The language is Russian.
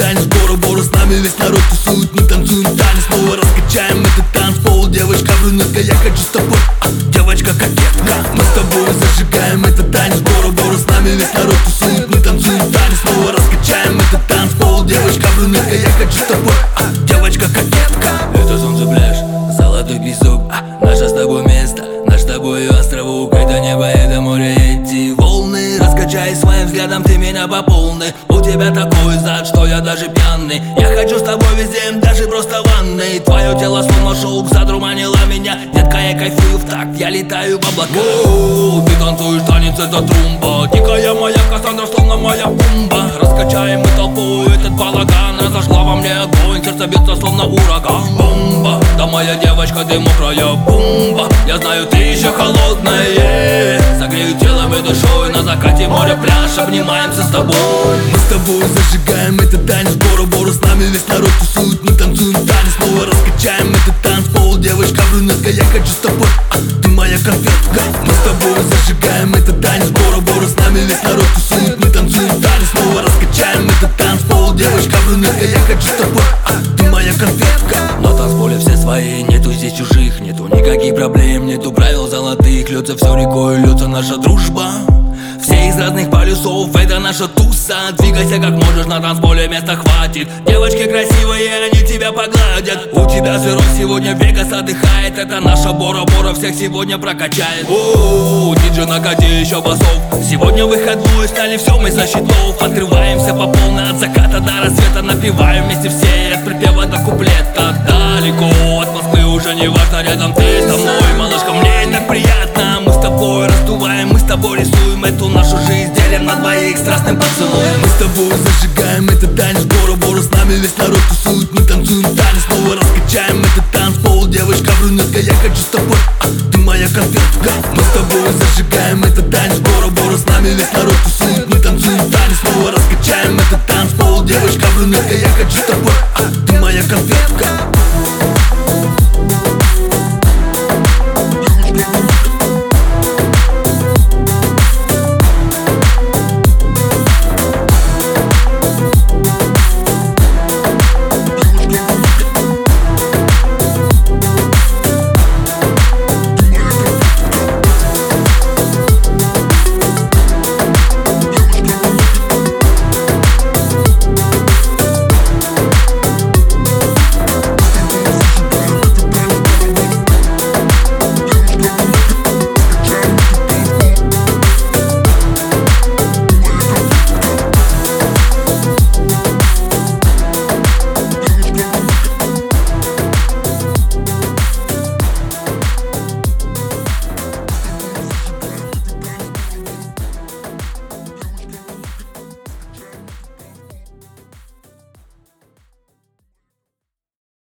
танец Бора-Бора, с нами весь народ тусует. Мы танцуем танец, снова раскачаем этот танцпол. Девочка брюнетка, я хочу с тобой, девочка-кокетка. Мы с тобой зажигаем этот танец Бора-Бора, с нами весь народ тусует. Мы танцуем танец, снова раскачаем этот танцпол. Девочка брюнетка, я хочу с тобой, девочка-кокетка. Это солнце, пляж, золотой песок, наше с тобой место, наш с тобой островок. Это небо, это море, эти волны. Раскачай своим взглядом ты меня по полной. У тебя такой зад, что я даже пьяный. Я хочу с тобой везде, даже просто в ванной. Твое тело словно шелк задурманило меня. Детка, я кайфую в такт, я летаю в облака. Ты танцуешь танец, это трумба. Дикая моя Кассандра, словно моя бомба. Раскачаем мы толпу этот балаган. Разожгла во мне огонь, сердце бьется словно ураган. Бомба, да моя девочка, ты мокрая бомба. Я знаю, ты еще холодная. Согрею телом и душой, на закате моря пляж. Обнимаемся с тобой. Мы с тобой зажигаем этот танец Бора-Бора, с нами весь народ тусует. Мы танцуем танец, снова раскачаем этот танцпол. Девочка брюнетка, я хочу с тобой, ты моя конфетка. Мы с тобой зажигаем этот танец Бора-Бора, с нами весь народ тусует. Мы танцуем танец, снова раскачаем этот танцпол. Девочка брюнетка, я хочу с тобой, ты моя конфетка. На танцполе все свои, нету здесь чужих. Нету никаких проблем, нету правил золотых. Льется все рекой, льется наша дружба. Все из разных полюсов, это наша туса. Двигайся как можешь, на танцполе места хватит. Девочки красивые, они тебя погладят. У тебя сырой сегодня, Вегас отдыхает. Это наша Бора-Бора, всех сегодня прокачает. О, диджей, накати еще басов. Сегодня выходной, стали все мы со щитов. Открываемся по полной от заката до рассвета. Напеваем вместе все, от припева до куплета. Далеко от Москвы уже не важно, рядом ты со мной. Малышка, мне так приятно. Мы с тобой раздуваем, мы с тобой рисуем эту нашу жизнь, делим на двоих страстным поцелуем. Мы с тобой зажигаем этот танец Бора-Бора, с нами весь народ тусует. Мы танцуем танец, снова раскачаем этот танцпол. Девочка брюнетка, я хочу с тобой, ты моя конфетка. Мы с тобой зажигаем этот танец Бора-Бора, с нами весь народ тусует. Мы танцуем танец, снова раскачаем этот танцпол. Девочка брюнетка, я хочу с тобой, ты моя конфетка.